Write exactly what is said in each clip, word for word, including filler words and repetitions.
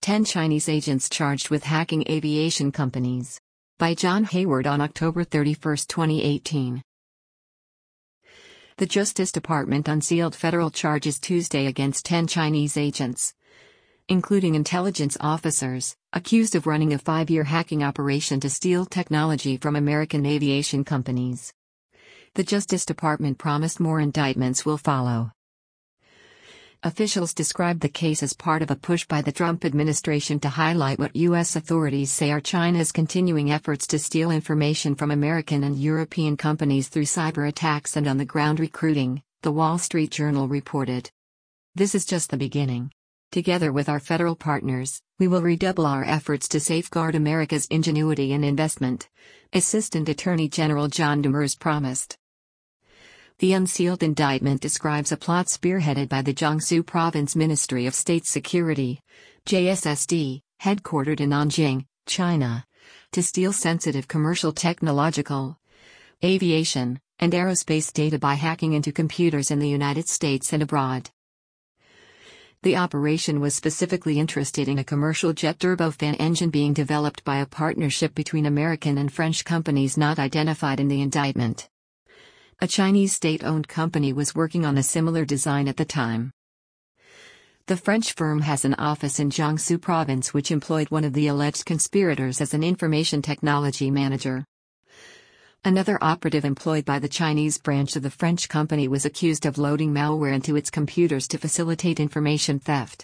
ten Chinese agents charged with hacking aviation companies. By John Hayward on October thirty-first, twenty eighteen. The Justice Department unsealed federal charges Tuesday against ten Chinese agents, including intelligence officers, accused of running a five-year hacking operation to steal technology from American aviation companies. The Justice Department promised more indictments will follow. Officials described the case as part of a push by the Trump administration to highlight what U S authorities say are China's continuing efforts to steal information from American and European companies through cyber attacks and on-the-ground recruiting, The Wall Street Journal reported. This is just the beginning. Together with our federal partners, we will redouble our efforts to safeguard America's ingenuity and investment, Assistant Attorney General John Demers promised. The unsealed indictment describes a plot spearheaded by the Jiangsu Province Ministry of State Security, J S S D, headquartered in Nanjing, China, to steal sensitive commercial technological, aviation, and aerospace data by hacking into computers in the United States and abroad. The operation was specifically interested in a commercial jet turbofan engine being developed by a partnership between American and French companies not identified in the indictment. A Chinese state-owned company was working on a similar design at the time. The French firm has an office in Jiangsu province which employed one of the alleged conspirators as an information technology manager. Another operative employed by the Chinese branch of the French company was accused of loading malware into its computers to facilitate information theft.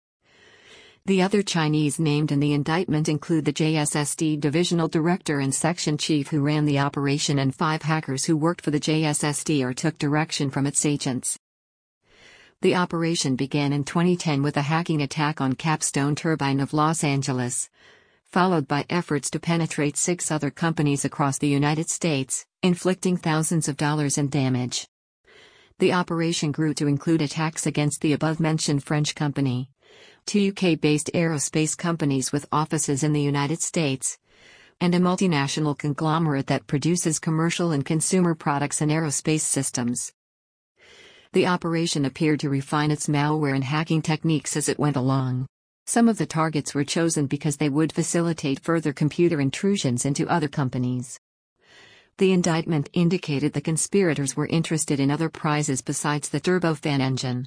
The other Chinese named in the indictment include the J S S D divisional director and section chief who ran the operation and five hackers who worked for the J S S D or took direction from its agents. The operation began in twenty ten with a hacking attack on Capstone Turbine of Los Angeles, followed by efforts to penetrate six other companies across the United States, inflicting thousands of dollars in damage. The operation grew to include attacks against the above-mentioned French company, two U K-based aerospace companies with offices in the United States, and a multinational conglomerate that produces commercial and consumer products and aerospace systems. The operation appeared to refine its malware and hacking techniques as it went along. Some of the targets were chosen because they would facilitate further computer intrusions into other companies. The indictment indicated the conspirators were interested in other prizes besides the turbofan engine.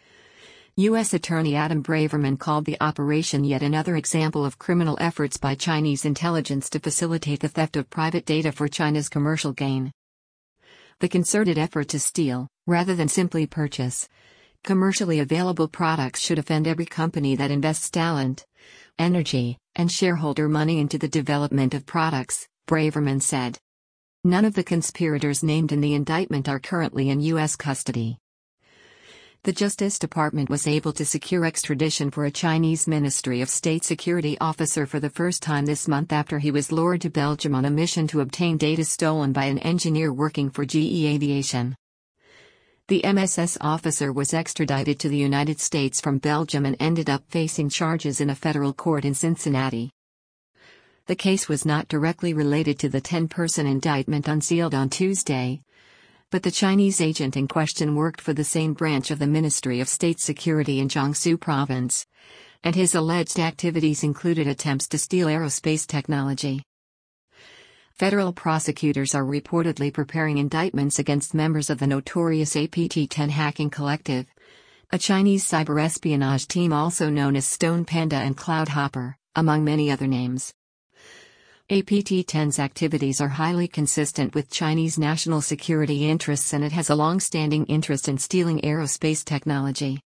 U S Attorney Adam Braverman called the operation yet another example of criminal efforts by Chinese intelligence to facilitate the theft of private data for China's commercial gain. The concerted effort to steal, rather than simply purchase, commercially available products should offend every company that invests talent, energy, and shareholder money into the development of products, Braverman said. None of the conspirators named in the indictment are currently in U S custody. The Justice Department was able to secure extradition for a Chinese Ministry of State Security officer for the first time this month after he was lured to Belgium on a mission to obtain data stolen by an engineer working for G E Aviation. The M S S officer was extradited to the United States from Belgium and ended up facing charges in a federal court in Cincinnati. The case was not directly related to the ten-person indictment unsealed on Tuesday, but the Chinese agent in question worked for the same branch of the Ministry of State Security in Jiangsu Province, and his alleged activities included attempts to steal aerospace technology. Federal prosecutors are reportedly preparing indictments against members of the notorious A P T ten hacking collective, a Chinese cyber espionage team also known as Stone Panda and Cloudhopper, among many other names. A P T ten's activities are highly consistent with Chinese national security interests and it has a long-standing interest in stealing aerospace technology.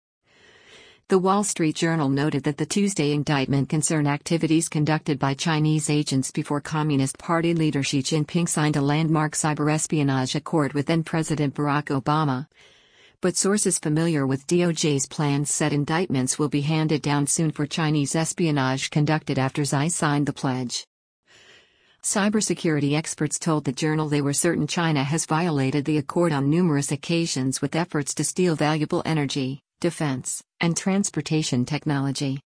The Wall Street Journal noted that the Tuesday indictment concerned activities conducted by Chinese agents before Communist Party leader Xi Jinping signed a landmark cyber espionage accord with then-President Barack Obama. But sources familiar with D O J's plans said indictments will be handed down soon for Chinese espionage conducted after Xi signed the pledge. Cybersecurity experts told the Journal they were certain China has violated the accord on numerous occasions with efforts to steal valuable energy, defense, and transportation technology.